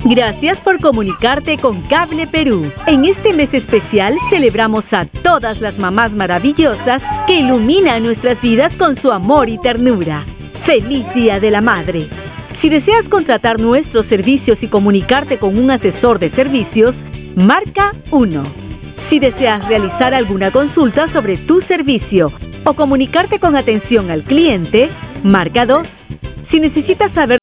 Gracias por comunicarte con Cable Perú. En este mes especial celebramos a todas las mamás maravillosas que iluminan nuestras vidas con su amor y ternura. ¡Feliz Día de la Madre! Si deseas contratar nuestros servicios y comunicarte con un asesor de servicios, marca 1. Si deseas realizar alguna consulta sobre tu servicio o comunicarte con atención al cliente, marca 2. Si necesitas saber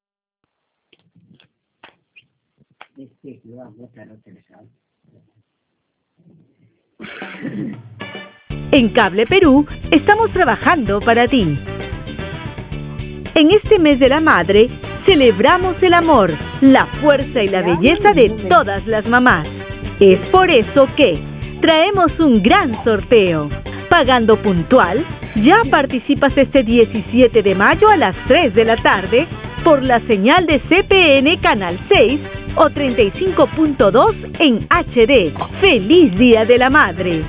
en Cable Perú, estamos trabajando para ti. En este mes de la madre, celebramos el amor, la fuerza y la belleza de todas las mamás. Es por eso que traemos un gran sorteo. Pagando puntual, ya participas este 17 de mayo a las 3 de la tarde por la señal de CPN Canal 6 o 35.2 en HD. ¡Feliz Día de la Madre!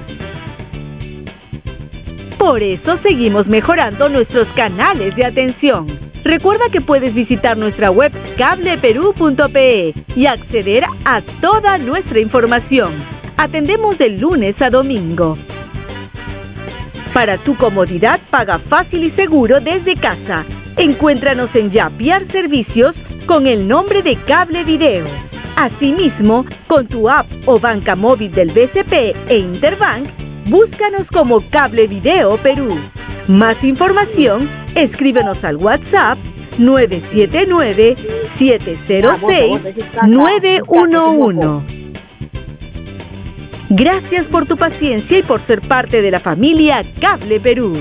Por eso seguimos mejorando nuestros canales de atención. Recuerda que puedes visitar nuestra web cableperú.pe y acceder a toda nuestra información. Atendemos de lunes a domingo. Para tu comodidad, paga fácil y seguro desde casa. Encuéntranos en Yapiar Servicios con el nombre de Cable Video. Asimismo, con tu app o banca móvil del BCP e Interbank, búscanos como Cable Video Perú. Más información, escríbenos al WhatsApp 979-706-911. Gracias por tu paciencia y por ser parte de la familia Cable Perú.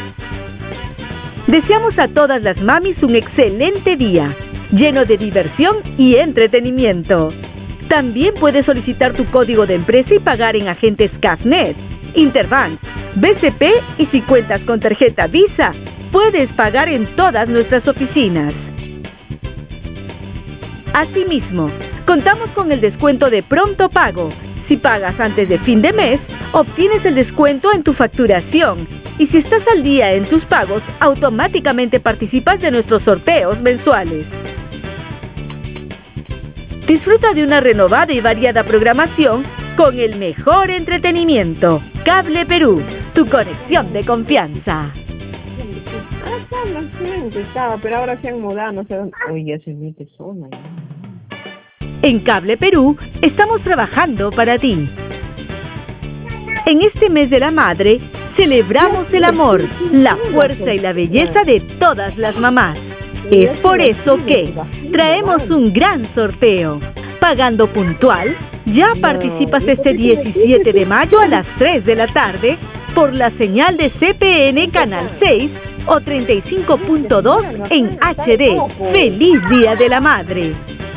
Deseamos a todas las mamis un excelente día, lleno de diversión y entretenimiento. También puedes solicitar tu código de empresa y pagar en agentes CAFNet, Interbank, BCP y si cuentas con tarjeta Visa, puedes pagar en todas nuestras oficinas. Asimismo, contamos con el descuento de pronto pago. Si pagas antes de fin de mes, obtienes el descuento en tu facturación. Y si estás al día en tus pagos, automáticamente participas de nuestros sorteos mensuales. Disfruta de una renovada y variada programación con el mejor entretenimiento. Cable Perú, tu conexión de confianza. Pero ahora se han mudado, no sé dónde. Uy, ya se mete sola. En Cable Perú, estamos trabajando para ti. En este mes de la madre, celebramos el amor, la fuerza y la belleza de todas las mamás. Es por eso que traemos un gran sorteo. Pagando puntual, ya participas este 17 de mayo a las 3 de la tarde por la señal de CPN Canal 6 o 35.2 en HD. ¡Feliz Día de la Madre!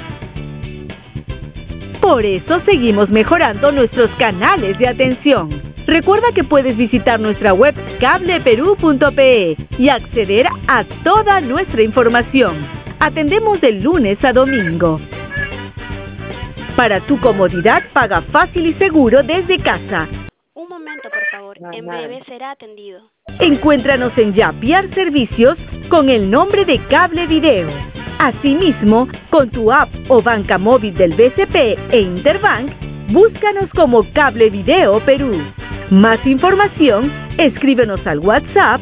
Por eso seguimos mejorando nuestros canales de atención. Recuerda que puedes visitar nuestra web cableperú.pe y acceder a toda nuestra información. Atendemos de lunes a domingo. Para tu comodidad, paga fácil y seguro desde casa. Un momento, por favor. En breve será atendido. Encuéntranos en Yapiar Servicios con el nombre de Cable Video. Asimismo, con tu app o banca móvil del BCP e Interbank, búscanos como Cable Video Perú. Más información, escríbenos al WhatsApp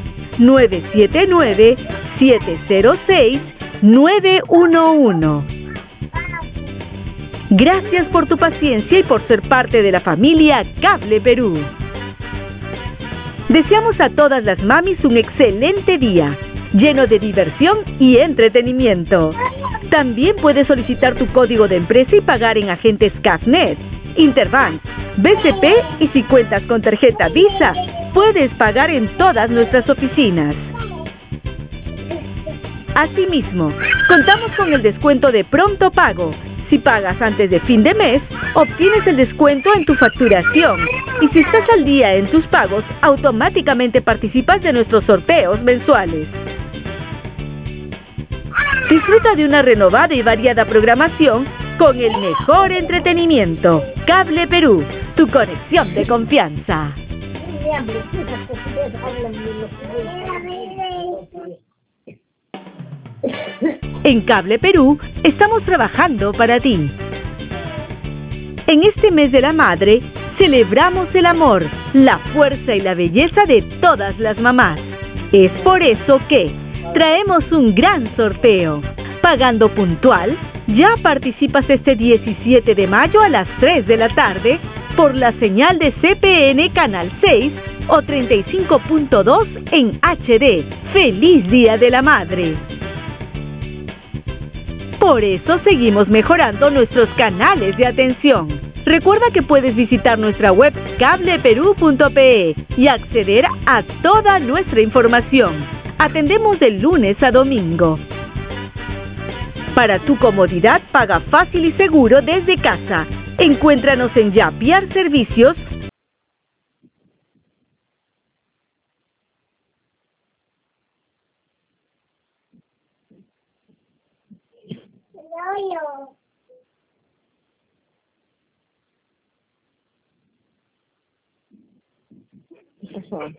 979-706-911. Gracias por tu paciencia y por ser parte de la familia Cable Perú. Deseamos a todas las mamis un excelente día, lleno de diversión y entretenimiento. También puedes solicitar tu código de empresa y pagar en agentes CAFNet, Interbank, BCP y si cuentas con tarjeta Visa, puedes pagar en todas nuestras oficinas. Asimismo, contamos con el descuento de pronto pago. Si pagas antes de fin de mes, obtienes el descuento en tu facturación. Y si estás al día en tus pagos, automáticamente participas de nuestros sorteos mensuales. Disfruta de una renovada y variada programación con el mejor entretenimiento. Cable Perú, tu conexión de confianza. En Cable Perú, estamos trabajando para ti. En este mes de la madre, celebramos el amor, la fuerza y la belleza de todas las mamás. Es por eso que traemos un gran sorteo. Pagando puntual, ya participas este 17 de mayo a las 3 de la tarde por la señal de CPN Canal 6 o 35.2 en HD. ¡Feliz Día de la Madre! Por eso seguimos mejorando nuestros canales de atención. Recuerda que puedes visitar nuestra web cableperú.pe y acceder a toda nuestra información. Atendemos de lunes a domingo. Para tu comodidad, paga fácil y seguro desde casa. Encuéntranos en Yapiar Servicios. ¿Qué pasó?